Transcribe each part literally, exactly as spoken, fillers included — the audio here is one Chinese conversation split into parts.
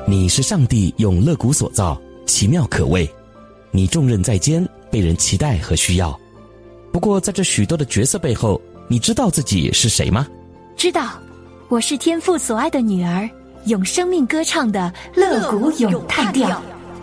你是上帝用肋骨所造，奇妙可畏。你重任在肩，被人期待和需要。不过在这许多的角色背后，你知道自己是谁吗？ 知道，我是天父所爱的女儿，用生命歌唱的肋骨咏叹调。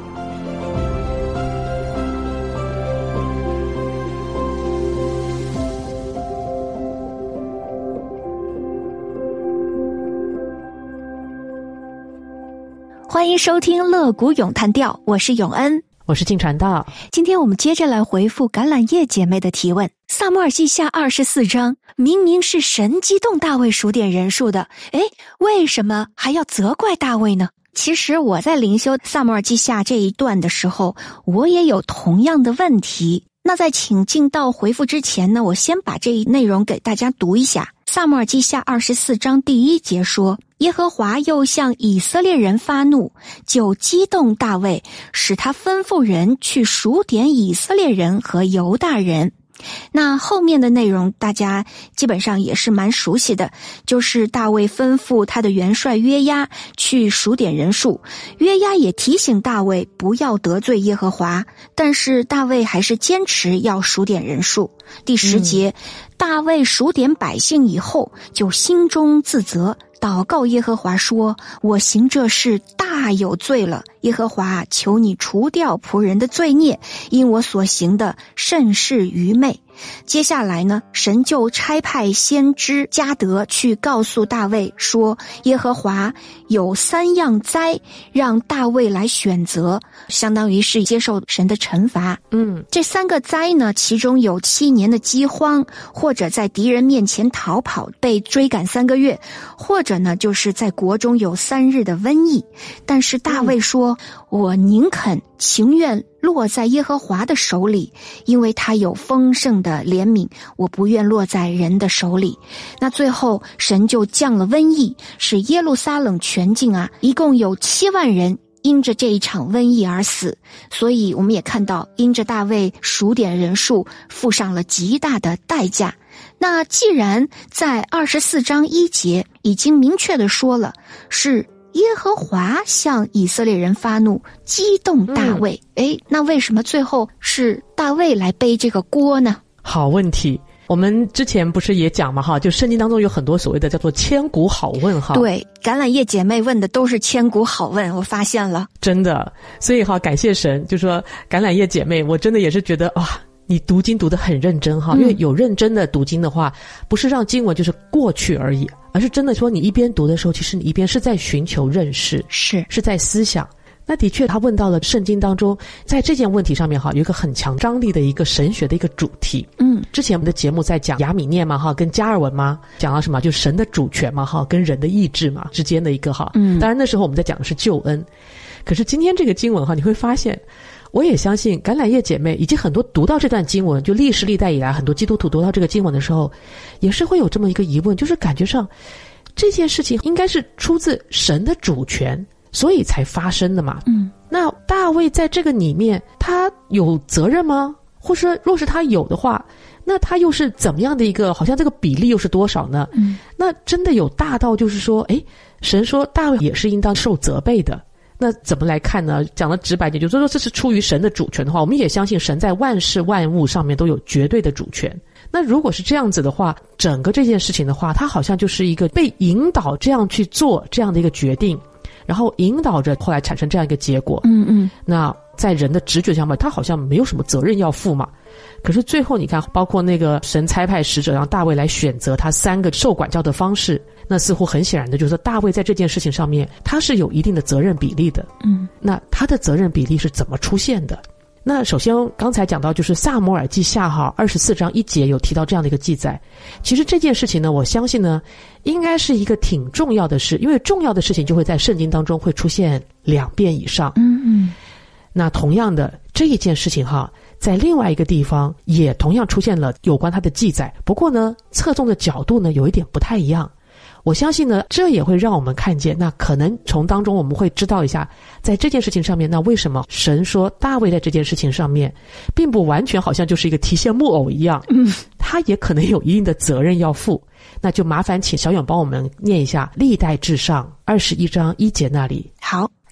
欢迎收听肋骨咏叹调，我是永恩， 我是静传道。 今天我们接着来回复橄榄叶姐妹的提问。撒母耳记下二十四章，明明是神激动大卫数点人数的，诶，为什么还要责怪大卫呢？其实我在灵修撒母耳记下这一段的时候，我也有同样的问题。那在请进到回复之前呢，我先把这一内容给大家读一下。撒母耳记下二十四章第一节说，耶和华又向以色列人发怒，就激动大卫，使他吩咐人去数点以色列人和犹大人。那后面的内容大家基本上也是蛮熟悉的，就是大卫吩咐他的元帅约押去数点人数，约押也提醒大卫不要得罪耶和华，但是大卫还是坚持要数点人数。第十节、嗯、大卫数点百姓以后，就心中自责，祷告耶和华说，我行这事大有罪了，耶和华求你除掉仆人的罪孽，因我所行的甚是愚昧。接下来呢，神就差派先知迦得去告诉大卫说，耶和华有三样灾让大卫来选择，相当于是接受神的惩罚。嗯，这三个灾呢，其中有七年的饥荒，或者在敌人面前逃跑被追赶三个月，或者呢就是在国中有三日的瘟疫。但是大卫说、嗯、我宁肯情愿落在耶和华的手里，因为他有丰盛的怜悯，我不愿落在人的手里。那最后神就降了瘟疫，使耶路撒冷全境啊，一共有七万人因着这一场瘟疫而死。所以我们也看到，因着大卫数点人数，付上了极大的代价。那既然在二十四章一节已经明确的说了，是耶和华向以色列人发怒，激动大卫。诶、嗯，那为什么最后是大卫来背这个锅呢？ 好问题。我们之前不是也讲嘛哈，就圣经当中有很多所谓的叫做千古好问哈。 对，橄榄叶姐妹问的都是千古好问，我发现了。 真的，所以哈，感谢神，就说橄榄叶姐妹，我真的也是觉得哇，你读经读得很认真哈、嗯，因为有认真的读经的话，不是让经文就是过去而已，而是真的说你一边读的时候，其实你一边是在寻求认识， 是是在思想。那的确他问到了圣经当中在这件问题上面哈，有一个很强张力的一个神学的一个主题。嗯，之前我们的节目在讲亚米念嘛哈，跟加尔文嘛，讲到什么就是神的主权嘛哈，跟人的意志嘛之间的一个哈。嗯，当然那时候我们在讲的是救恩，可是今天这个经文哈，你会发现我也相信橄榄叶姐妹以及很多读到这段经文，就历史历代以来很多基督徒读到这个经文的时候，也是会有这么一个疑问，就是感觉上这件事情应该是出自神的主权，所以才发生的嘛。嗯，那大卫在这个里面他有责任吗？或者若是他有的话，那他又是怎么样的一个，好像这个比例又是多少呢？嗯，那真的有大到就是说，诶，神说大卫也是应当受责备的。那怎么来看呢？讲的直白点，就是说这是出于神的主权的话，我们也相信神在万事万物上面都有绝对的主权。那如果是这样子的话，整个这件事情的话，它好像就是一个被引导这样去做这样的一个决定，然后引导着后来产生这样一个结果。嗯嗯。那在人的直觉上面，他好像没有什么责任要负嘛。可是最后你看，包括那个神差派使者让大卫来选择他三个受管教的方式，那似乎很显然的就是说大卫在这件事情上面他是有一定的责任比例的。嗯，那他的责任比例是怎么出现的？那首先刚才讲到就是撒母耳记下哈二十四章一节有提到这样的一个记载。其实这件事情呢，我相信呢应该是一个挺重要的事，因为重要的事情就会在圣经当中会出现两遍以上。嗯嗯。那同样的这一件事情哈，在另外一个地方也同样出现了有关它的记载，不过呢侧重的角度呢有一点不太一样。我相信呢这也会让我们看见，那可能从当中我们会知道一下，在这件事情上面，那为什么神说大卫在这件事情上面并不完全好像就是一个提线木偶一样，嗯，他也可能有一定的责任要负。那就麻烦请小勇帮我们念一下历代志上二十一章一节那里。 好，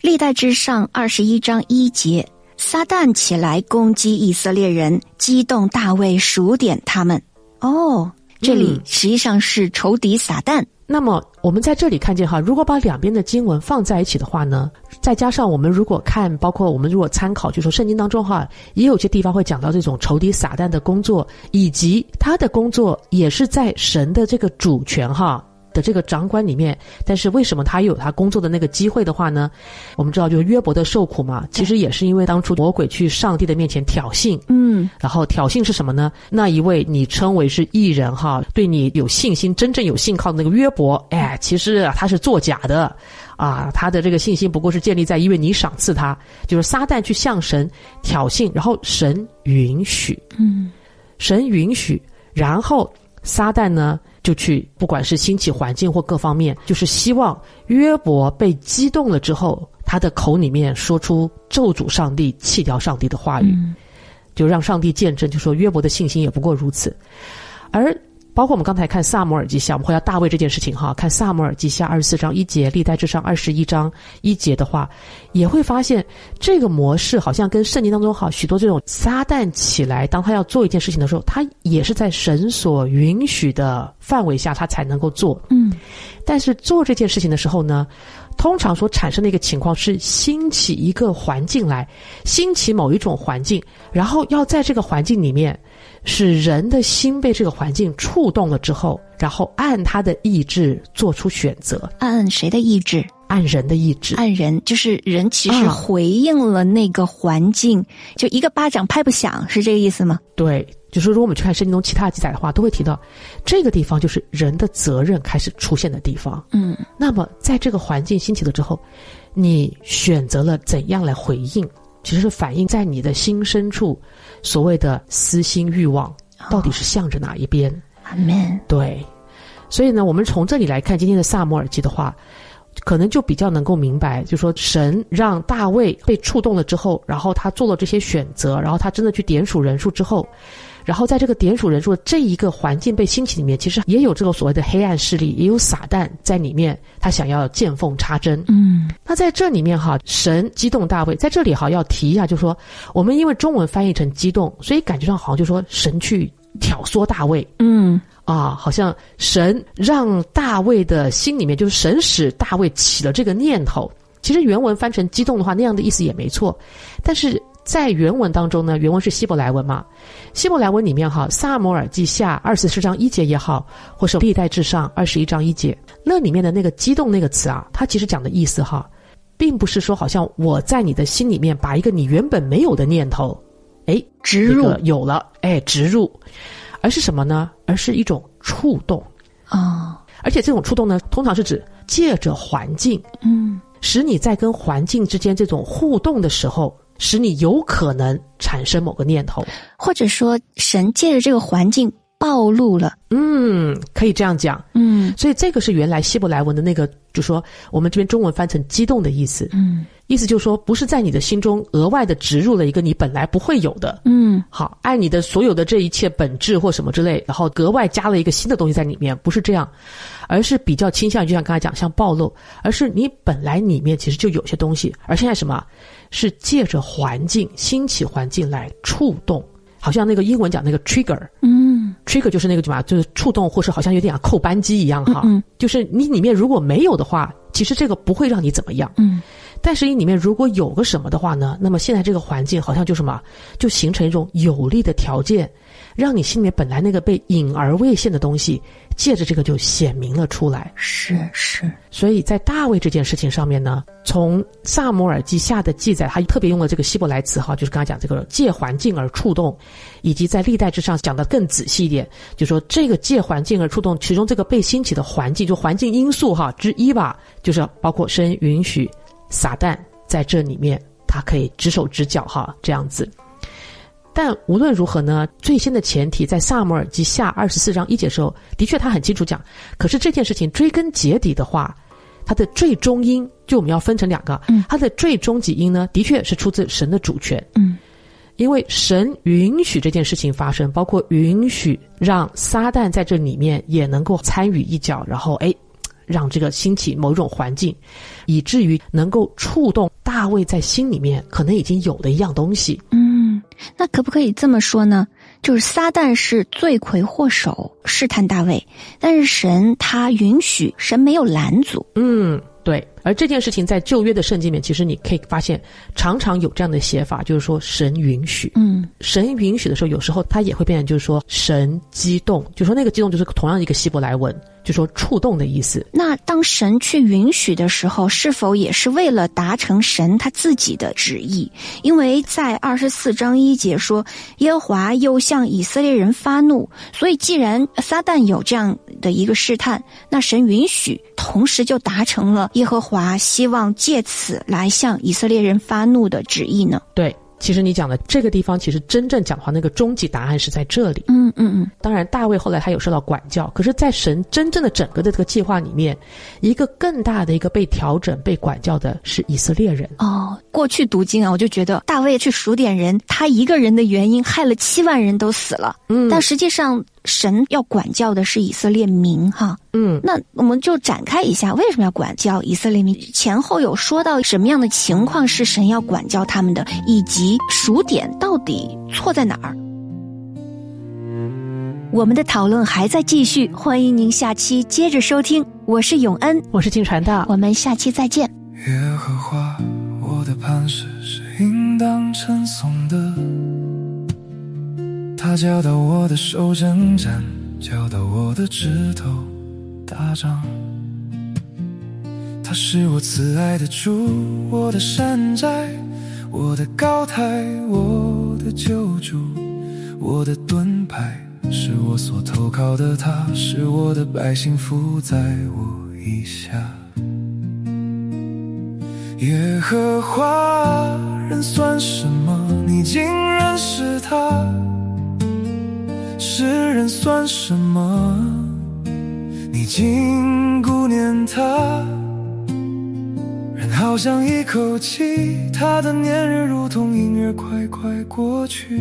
历代志上二十一章一节，撒旦起来攻击以色列人，激动大卫数点他们。哦，这里实际上是仇敌撒旦。嗯， 那么我们在这里看见哈，如果把两边的经文放在一起的话呢，再加上我们如果看，包括我们如果参考，就是说圣经当中哈，也有些地方会讲到这种仇敌撒旦的工作，以及他的工作也是在神的这个主权哈的这个掌管里面。但是为什么他有他工作的那个机会的话呢？我们知道就是约伯的受苦嘛，其实也是因为当初魔鬼去上帝的面前挑衅，嗯，然后挑衅是什么呢？那一位你称为是义人哈，对你有信心、真正有信靠的那个约伯，哎，其实啊他是作假的啊，他的这个信心不过是建立在因为你赏赐他，就是撒旦去向神挑衅，然后神允许，嗯，神允许，然后撒旦呢就去不管是兴起环境或各方面，就是希望约伯被激动了之后，他的口里面说出咒诅上帝、弃掉上帝的话语，嗯，就让上帝见证，就说约伯的信心也不过如此。而包括我们刚才看撒母耳记下，我们回到大卫这件事情哈，看撒母耳记下二十四章一节，历代志上二十一章一节的话，也会发现这个模式好像跟圣经当中哈许多这种撒旦起来，当他要做一件事情的时候，他也是在神所允许的范围下他才能够做。嗯，但是做这件事情的时候呢，通常所产生的一个情况是兴起一个环境来，兴起某一种环境，然后要在这个环境里面使人的心被这个环境触动了之后，然后按他的意志做出选择。 按谁的意志？ 按人的意志。 按人，就是人其实回应了那个环境，啊，就一个巴掌拍不响，是这个意思吗？ 对，就是如果我们去看圣经中其他的记载的话，都会提到这个地方就是人的责任开始出现的地方。嗯，那么在这个环境兴起了之后，你选择了怎样来回应，其实是反映在你的心深处所谓的私心欲望到底是向着哪一边。 阿们。 对，所以呢，我们从这里来看今天的撒母耳记的话，可能就比较能够明白，就是说神让大卫被触动了之后，然后他做了这些选择，然后他真的去点数人数之后，然后在这个点数人数的这一个环境被兴起里面，其实也有这个所谓的黑暗势力，也有撒旦在里面，他想要见缝插针。嗯，那在这里面哈，神激动大卫，在这里哈要提一下，就是说我们因为中文翻译成激动，所以感觉上好像就说神去挑唆大卫。嗯。啊，好像神让大卫的心里面，就是神使大卫起了这个念头。其实原文翻成激动的话，那样的意思也没错，但是在原文当中呢，原文是希伯来文嘛，希伯来文里面哈，撒母耳记下二十四章一节也好，或是历代志上二十一章一节，那里面的那个激动那个词啊，它其实讲的意思哈，并不是说好像我在你的心里面把一个你原本没有的念头，哎， 植入、 这个、有了，哎，植入。而是什么呢？而是一种触动啊、哦！而且这种触动呢，通常是指借着环境，嗯，使你在跟环境之间这种互动的时候，使你有可能产生某个念头， 或者说神借着这个环境暴露了。 嗯，可以这样讲。嗯，所以这个是原来希伯来文的那个，就说我们这边中文翻成激动的意思。嗯。意思就是说，不是在你的心中额外的植入了一个你本来不会有的，嗯，好，按你的所有的这一切本质或什么之类，然后格外加了一个新的东西在里面，不是这样，而是比较倾向于就像刚才讲，像暴露，而是你本来里面其实就有些东西，而现在什么，是借着环境、兴起环境来触动，好像那个英文讲那个 trigger， 嗯 ，trigger 就是那个什么，就是触动，或是好像有点像扣扳机一样哈，嗯嗯，就是你里面如果没有的话，其实这个不会让你怎么样，嗯。但是你里面如果有个什么的话呢，那么现在这个环境好像就什么，就形成一种有利的条件，让你心里面本来那个被隐而未现的东西，借着这个就显明了出来。 是是。 所以在大卫这件事情上面呢，从撒母耳记下的记载，他特别用了这个希伯来词哈，就是刚才讲这个借环境而触动，以及在历代之上讲得更仔细一点，就说这个借环境而触动，其中这个被兴起的环境，就环境因素哈之一吧，就是包括神允许撒旦在这里面他可以指手指脚哈，这样子。但无论如何呢，最先的前提在撒母耳记下二十四章一节的时候，的确他很清楚讲，可是这件事情追根结底的话，它的最终因就我们要分成两个，嗯，它的最终极因呢，的确是出自神的主权，嗯，因为神允许这件事情发生，包括允许让撒旦在这里面也能够参与一脚，然后哎让这个兴起某种环境，以至于能够触动大卫在心里面可能已经有的一样东西。 嗯，那可不可以这么说呢？就是撒旦是罪魁祸首，试探大卫，但是神他允许，神没有拦阻。 嗯，对。而这件事情在旧约的圣经里面，其实你可以发现常常有这样的写法，就是说神允许。嗯，神允许的时候，有时候它也会变成就是说神激动，就说那个激动就是同样一个希伯来文，就说触动的意思。 那当神去允许的时候，是否也是为了达成神他自己的旨意？因为在二十四章一节说，耶和华又向以色列人发怒，所以既然撒旦有这样的一个试探，那神允许，同时就达成了耶和华希望借此来向以色列人发怒的旨意呢？ 对，其实你讲的这个地方，其实真正讲话那个终极答案是在这里。 嗯嗯嗯。 当然大卫后来他有受到管教，可是在神真正的整个的这个计划里面，一个更大的一个被调整被管教的是以色列人。 哦，过去读经啊，我就觉得大卫去数点人，他一个人的原因害了七万人都死了。嗯，但实际上神要管教的是以色列民哈。嗯，那我们就展开一下，为什么要管教以色列民？前后有说到什么样的情况是神要管教他们的，以及数点到底错在哪儿？我们的讨论还在继续，欢迎您下期接着收听。我是永恩， 我是金传道， 我们下期再见。 耶和华，我的磐石是应当称颂的，他教导我的手征战，教导我的指头打仗。他是我慈爱的主，我的山寨，我的高台，我的救主，我的盾牌，是我所投靠的，他是我的百姓伏在我以下。耶和华，人算什么？你竟认识他；世人算什么？你竟顾念他。人好像一口气，他的年日如同婴儿快快过去。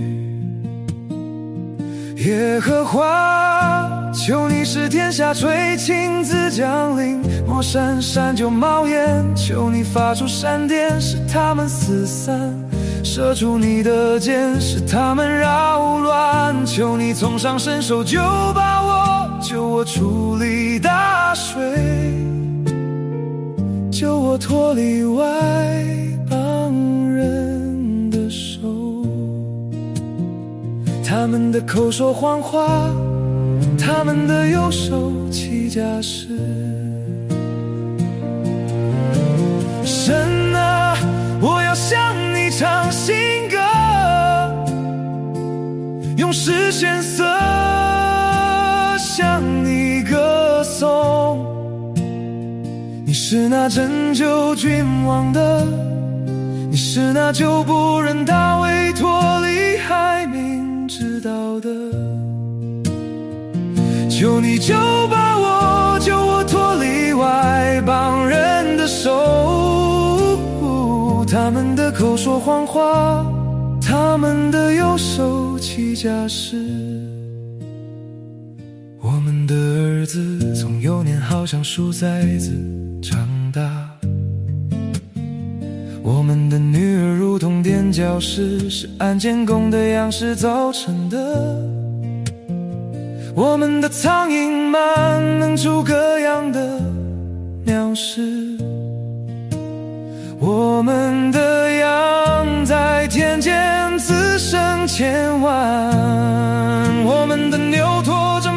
耶和华，求你使天下垂，亲自降临，莫闪闪就冒烟，求你发出闪电，使他们四散，射出你的箭，使他们扰乱，求你从上伸手，就把我救我出离大水，救我脱离外邦人的手。他们的口说谎话，他们的右手起假誓。神啊，我要向你唱新歌，用诗献色向你歌颂。你是那拯救君王的，你是那救仆人大卫脱离海民知道的。求你救把我，救我脱离外邦人的手，他们的口说谎话，他们的右手起假誓。我们的儿子从幼年好像树栽子长大，我们的女儿如同垫脚石，是按监工的样式造成的。我们的苍蝇们能出各样的鸟食，我们的羊在田间滋生千万，我们的牛驼着